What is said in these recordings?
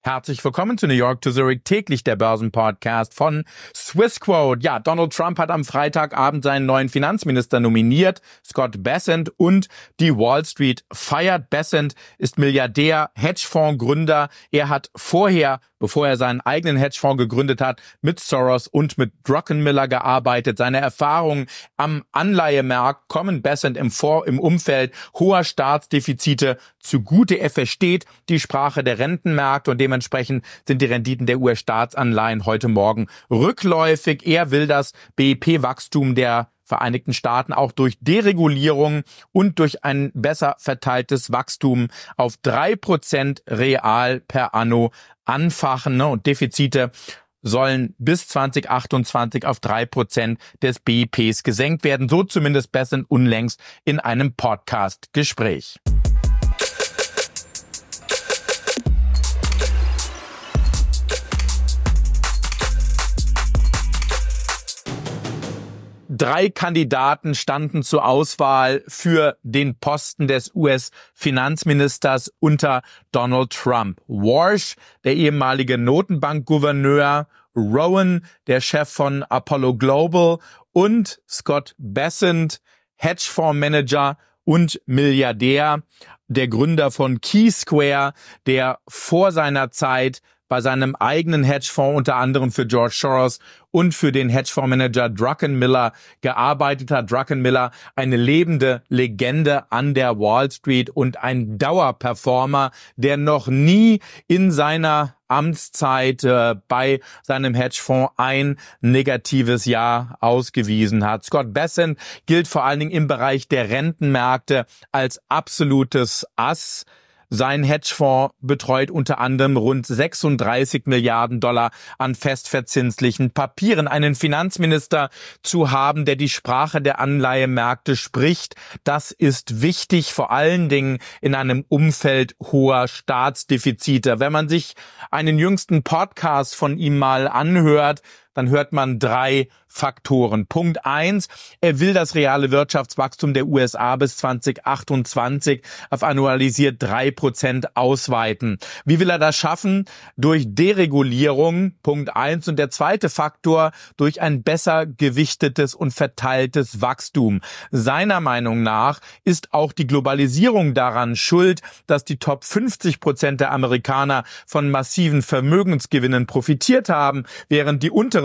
Herzlich willkommen zu New York to Zurich, täglich der Börsenpodcast von Swissquote. Ja, Donald Trump hat am Freitagabend seinen neuen Finanzminister nominiert, Scott Bessent, und die Wall Street feiert. Bessent ist Milliardär, Hedgefondsgründer. Er hat vorher, bevor er seinen eigenen Hedgefonds gegründet hat, mit Soros und mit Druckenmiller gearbeitet. Seine Erfahrungen am Anleihemarkt kommen Bessent im Umfeld hoher Staatsdefizite zugute. Er versteht die Sprache der Rentenmärkte und dementsprechend sind die Renditen der US-Staatsanleihen heute Morgen rückläufig. Er will das BIP-Wachstum der Vereinigten Staaten auch durch Deregulierung und durch ein besser verteiltes Wachstum auf 3% real per anno anfachen. Und Defizite sollen bis 2028 auf 3% des BIPs gesenkt werden. So zumindest Bessent unlängst in einem Podcast-Gespräch. Drei Kandidaten standen zur Auswahl für den Posten des US-Finanzministers unter Donald Trump. Warsh, der ehemalige Notenbankgouverneur, Rowan, der Chef von Apollo Global, und Scott Bessent, Hedgefondsmanager und Milliardär, der Gründer von Keysquare, der vor seiner Zeit bei seinem eigenen Hedgefonds unter anderem für George Soros und für den Hedgefondsmanager Druckenmiller gearbeitet hat. Druckenmiller, eine lebende Legende an der Wall Street und ein Dauerperformer, der noch nie in seiner Amtszeit bei seinem Hedgefonds ein negatives Jahr ausgewiesen hat. Scott Bessent gilt vor allen Dingen im Bereich der Rentenmärkte als absolutes Ass. Sein Hedgefonds betreut unter anderem rund 36 Milliarden Dollar an festverzinslichen Papieren. Einen Finanzminister zu haben, der die Sprache der Anleihemärkte spricht, das ist wichtig, vor allen Dingen in einem Umfeld hoher Staatsdefizite. Wenn man sich einen jüngsten Podcast von ihm mal anhört, dann hört man drei Faktoren. Punkt 1, er will das reale Wirtschaftswachstum der USA bis 2028 auf annualisiert 3% ausweiten. Wie will er das schaffen? Durch Deregulierung, Punkt 1. Und der zweite Faktor, durch ein besser gewichtetes und verteiltes Wachstum. Seiner Meinung nach ist auch die Globalisierung daran schuld, dass die Top 50% der Amerikaner von massiven Vermögensgewinnen profitiert haben, während die unteren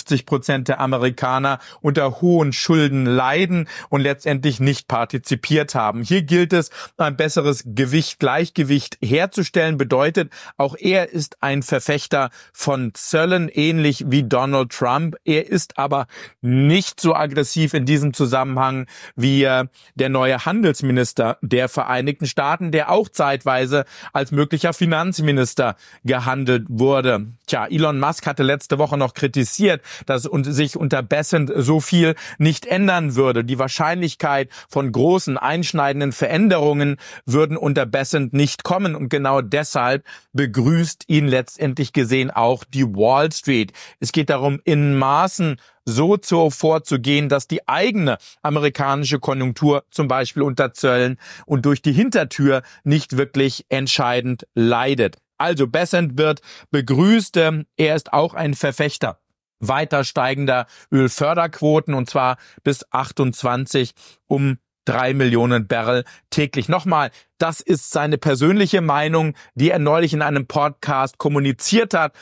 50% der Amerikaner unter hohen Schulden leiden und letztendlich nicht partizipiert haben. Hier gilt es, ein besseres Gleichgewicht herzustellen. Bedeutet, auch er ist ein Verfechter von Zöllen, ähnlich wie Donald Trump. Er ist aber nicht so aggressiv in diesem Zusammenhang wie der neue Handelsminister der Vereinigten Staaten, der auch zeitweise als möglicher Finanzminister gehandelt wurde. Tja, Elon Musk hatte letzte Woche noch kritisiert, dass sich unter Bessent so viel nicht ändern würde. Die Wahrscheinlichkeit von großen, einschneidenden Veränderungen würden unter Bessent nicht kommen. Und genau deshalb begrüßt ihn letztendlich gesehen auch die Wall Street. Es geht darum, in Maßen so vorzugehen, dass die eigene amerikanische Konjunktur zum Beispiel unter Zöllen und durch die Hintertür nicht wirklich entscheidend leidet. Also Bessent wird begrüßt. Er ist auch ein Verfechter weiter steigender Ölförderquoten, und zwar bis 28 um 3 Millionen Barrel täglich. Nochmal, das ist seine persönliche Meinung, die er neulich in einem Podcast kommuniziert hat.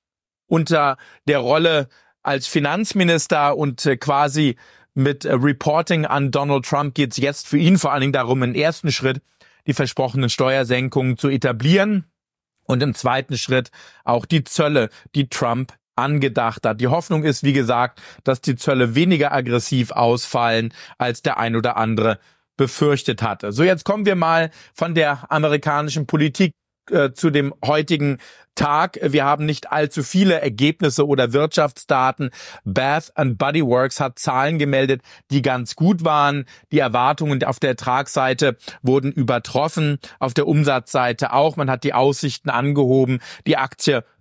Unter der Rolle als Finanzminister und quasi mit Reporting an Donald Trump geht es jetzt für ihn vor allen Dingen darum, im ersten Schritt die versprochenen Steuersenkungen zu etablieren und im zweiten Schritt auch die Zölle, die Trump angedacht hat. Die Hoffnung ist, wie gesagt, dass die Zölle weniger aggressiv ausfallen, als der ein oder andere befürchtet hatte. So, jetzt kommen wir mal von der amerikanischen Politik zu dem heutigen Tag. Wir haben nicht allzu viele Ergebnisse oder Wirtschaftsdaten. Bath & Body Works hat Zahlen gemeldet, die ganz gut waren. Die Erwartungen auf der Ertragsseite wurden übertroffen, auf der Umsatzseite auch. Man hat die Aussichten angehoben. Die Aktie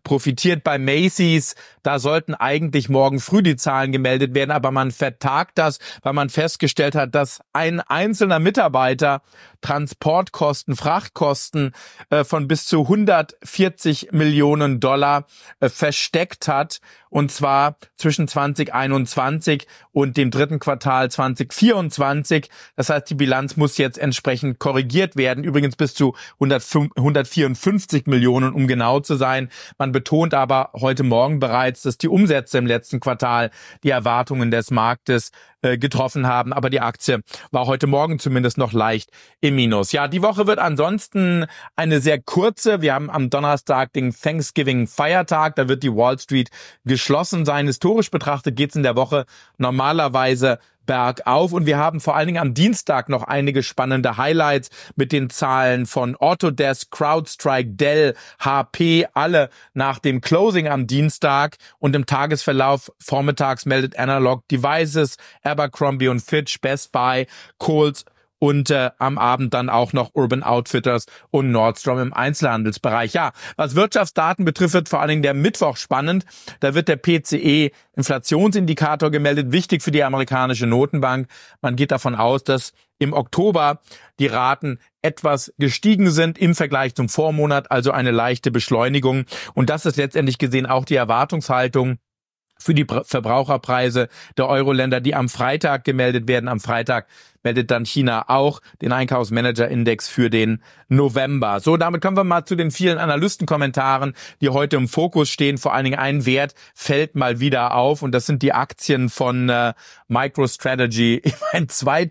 profitiert. Bei Macy's, da sollten eigentlich morgen früh die Zahlen gemeldet werden, aber man vertagt das, weil man festgestellt hat, dass ein einzelner Mitarbeiter Transportkosten, Frachtkosten von bis zu 140 Millionen Dollar versteckt hat, und zwar zwischen 2021 und dem dritten Quartal 2024. Das heißt, die Bilanz muss jetzt entsprechend korrigiert werden, übrigens bis zu 154 Millionen, um genau zu sein. Man betont aber heute Morgen bereits, dass die Umsätze im letzten Quartal die Erwartungen des Marktes getroffen haben, aber die Aktie war heute Morgen zumindest noch leicht im Minus. Ja, die Woche wird ansonsten eine sehr kurze. Wir haben am Donnerstag den Thanksgiving-Feiertag, da wird die Wall Street geschlossen sein. Historisch betrachtet geht es in der Woche normalerweise bergauf, und wir haben vor allen Dingen am Dienstag noch einige spannende Highlights mit den Zahlen von Autodesk, CrowdStrike, Dell, HP, alle nach dem Closing am Dienstag, und im Tagesverlauf vormittags meldet Analog Devices, Abercrombie & Fitch, Best Buy, Kohl's und am Abend dann auch noch Urban Outfitters und Nordstrom im Einzelhandelsbereich. Ja, was Wirtschaftsdaten betrifft, wird vor allen Dingen der Mittwoch spannend. Da wird der PCE-Inflationsindikator gemeldet, wichtig für die amerikanische Notenbank. Man geht davon aus, dass im Oktober die Raten etwas gestiegen sind im Vergleich zum Vormonat, also eine leichte Beschleunigung. Und das ist letztendlich gesehen auch die Erwartungshaltung für die Verbraucherpreise der Euro-Länder, die am Freitag gemeldet werden. Am Freitag meldet dann China auch den Einkaufsmanager-Index für den November. So, damit kommen wir mal zu den vielen Analystenkommentaren, die heute im Fokus stehen. Vor allen Dingen ein Wert fällt mal wieder auf, und das sind die Aktien von MicroStrategy. Ich meine,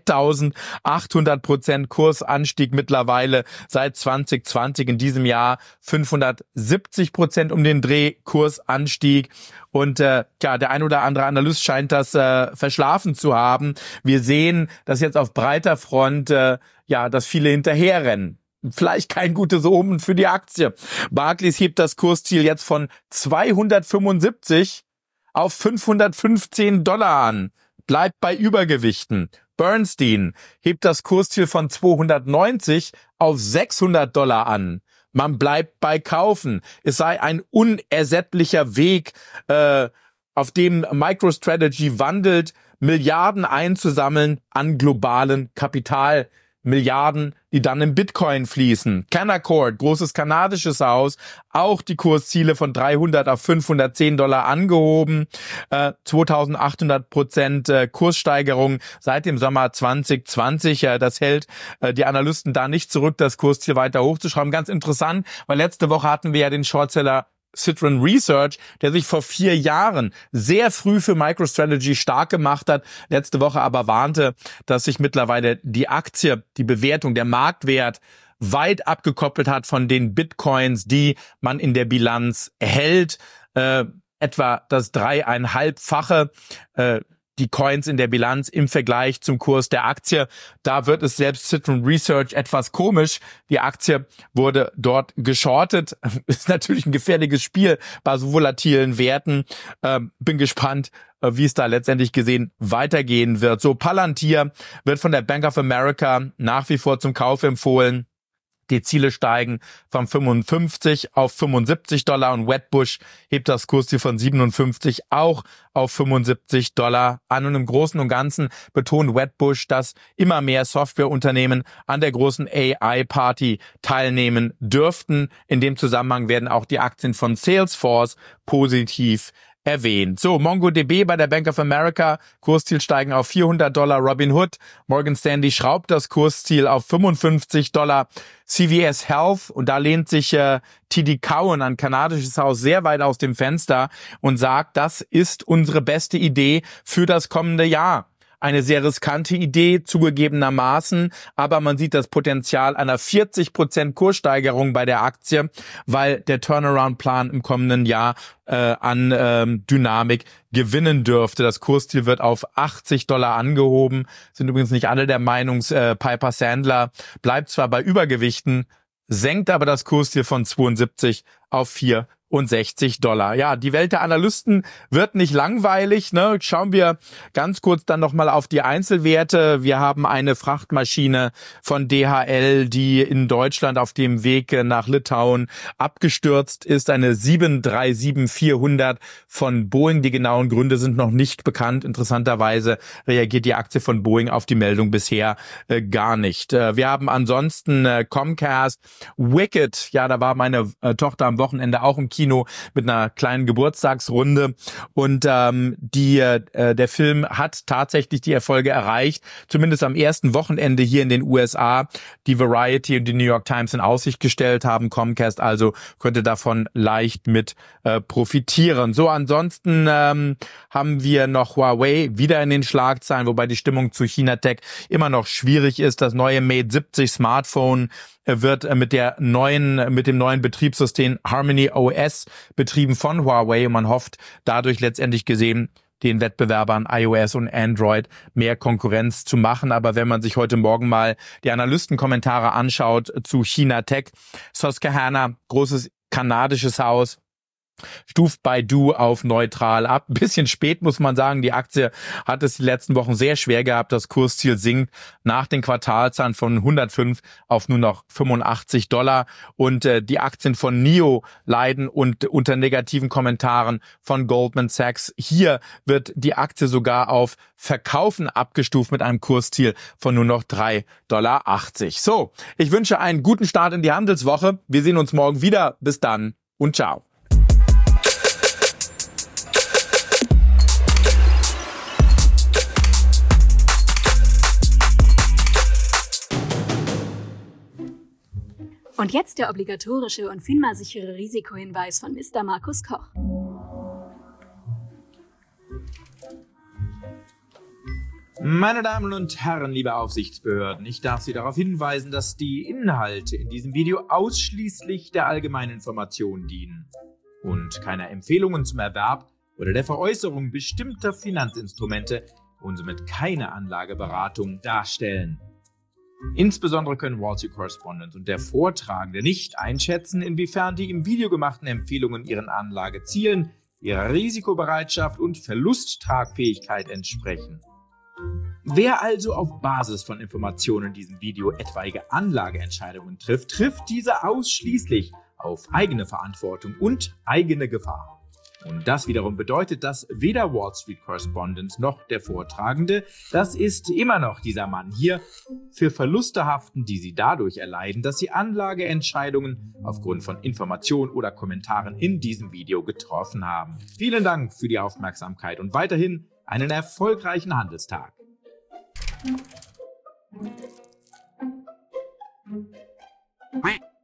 2800% Kursanstieg mittlerweile seit 2020, in diesem Jahr 570% um den Dreh Kursanstieg. Und der ein oder andere Analyst scheint das verschlafen zu haben. Wir sehen, dass jetzt auf breiter Front dass viele hinterherrennen. Vielleicht kein gutes Omen für die Aktie. Barclays hebt das Kursziel jetzt von 275 auf 515 Dollar an. Bleibt bei Übergewichten. Bernstein hebt das Kursziel von 290 auf 600 Dollar an. Man bleibt bei Kaufen. Es sei ein unersättlicher Weg, auf dem MicroStrategy wandelt, Milliarden einzusammeln an globalen Kapital. Milliarden, die dann in Bitcoin fließen. Canaccord, großes kanadisches Haus, auch die Kursziele von 300 auf 510 Dollar angehoben. 2800% Kurssteigerung seit dem Sommer 2020. Das hält die Analysten da nicht zurück, das Kursziel weiter hochzuschrauben. Ganz interessant, weil letzte Woche hatten wir ja den Shortseller Citron Research, der sich vor 4 Jahren sehr früh für MicroStrategy stark gemacht hat, letzte Woche aber warnte, dass sich mittlerweile die Aktie, die Bewertung, der Marktwert weit abgekoppelt hat von den Bitcoins, die man in der Bilanz hält. Etwa das 3,5-fache die Coins in der Bilanz im Vergleich zum Kurs der Aktie. Da wird es selbst Citron Research etwas komisch. Die Aktie wurde dort geschortet. Ist natürlich ein gefährliches Spiel bei so volatilen Werten. Bin gespannt, wie es da letztendlich gesehen weitergehen wird. So, Palantir wird von der Bank of America nach wie vor zum Kauf empfohlen. Die Ziele steigen von 55 auf 75 Dollar und Wedbush hebt das Kursziel von 57 auch auf 75 Dollar an. Und im Großen und Ganzen betont Wedbush, dass immer mehr Softwareunternehmen an der großen AI-Party teilnehmen dürften. In dem Zusammenhang werden auch die Aktien von Salesforce positiv erwähnt. So, MongoDB bei der Bank of America, Kursziel steigen auf 400 Dollar. Robinhood, Morgan Stanley schraubt das Kursziel auf 55 Dollar. CVS Health, und da lehnt sich TD Cowen, ein kanadisches Haus, sehr weit aus dem Fenster und sagt, das ist unsere beste Idee für das kommende Jahr. Eine sehr riskante Idee, zugegebenermaßen, aber man sieht das Potenzial einer 40% Kurssteigerung bei der Aktie, weil der Turnaround-Plan im kommenden Jahr an Dynamik gewinnen dürfte. Das Kursziel wird auf 80 Dollar angehoben, sind übrigens nicht alle der Meinung, Piper Sandler bleibt zwar bei Übergewichten, senkt aber das Kursziel von 72 auf $60. Ja, die Welt der Analysten wird nicht langweilig, ne? Schauen wir ganz kurz dann nochmal auf die Einzelwerte. Wir haben eine Frachtmaschine von DHL, die in Deutschland auf dem Weg nach Litauen abgestürzt ist. Eine 737-400 von Boeing. Die genauen Gründe sind noch nicht bekannt. Interessanterweise reagiert die Aktie von Boeing auf die Meldung bisher gar nicht. Wir haben ansonsten Comcast, Wicked. Ja, da war meine Tochter am Wochenende auch im Kino mit einer kleinen Geburtstagsrunde und der Film hat tatsächlich die Erfolge erreicht, zumindest am ersten Wochenende hier in den USA, die Variety und die New York Times in Aussicht gestellt haben. Comcast also könnte davon leicht mit profitieren. So, ansonsten haben wir noch Huawei wieder in den Schlagzeilen, wobei die Stimmung zu China Tech immer noch schwierig ist. Das neue Mate 70 Smartphone wird mit dem neuen Betriebssystem Harmony OS betrieben von Huawei und man hofft dadurch letztendlich gesehen, den Wettbewerbern iOS und Android mehr Konkurrenz zu machen. Aber wenn man sich heute Morgen mal die Analystenkommentare anschaut zu China Tech, Susquehanna, großes kanadisches Haus, stuft Baidu auf neutral ab. Ein bisschen spät, muss man sagen. Die Aktie hat es die letzten Wochen sehr schwer gehabt. Das Kursziel sinkt nach den Quartalzahlen von 105 auf nur noch $85. Und die Aktien von NIO leiden und unter negativen Kommentaren von Goldman Sachs. Hier wird die Aktie sogar auf Verkaufen abgestuft mit einem Kursziel von nur noch $3,80. So, ich wünsche einen guten Start in die Handelswoche. Wir sehen uns morgen wieder. Bis dann und ciao. Und jetzt der obligatorische und FINMA-sichere Risikohinweis von Mr. Markus Koch. Meine Damen und Herren, liebe Aufsichtsbehörden, ich darf Sie darauf hinweisen, dass die Inhalte in diesem Video ausschließlich der allgemeinen Information dienen und keine Empfehlungen zum Erwerb oder der Veräußerung bestimmter Finanzinstrumente und somit keine Anlageberatung darstellen. Insbesondere können Wall Street Correspondent und der Vortragende nicht einschätzen, inwiefern die im Video gemachten Empfehlungen ihren Anlagezielen, ihrer Risikobereitschaft und Verlusttragfähigkeit entsprechen. Wer also auf Basis von Informationen in diesem Video etwaige Anlageentscheidungen trifft, trifft diese ausschließlich auf eigene Verantwortung und eigene Gefahr. Und das wiederum bedeutet, dass weder Wall Street Correspondent noch der Vortragende, das ist immer noch dieser Mann hier, für Verluste haften, die sie dadurch erleiden, dass sie Anlageentscheidungen aufgrund von Informationen oder Kommentaren in diesem Video getroffen haben. Vielen Dank für die Aufmerksamkeit und weiterhin einen erfolgreichen Handelstag. Quack.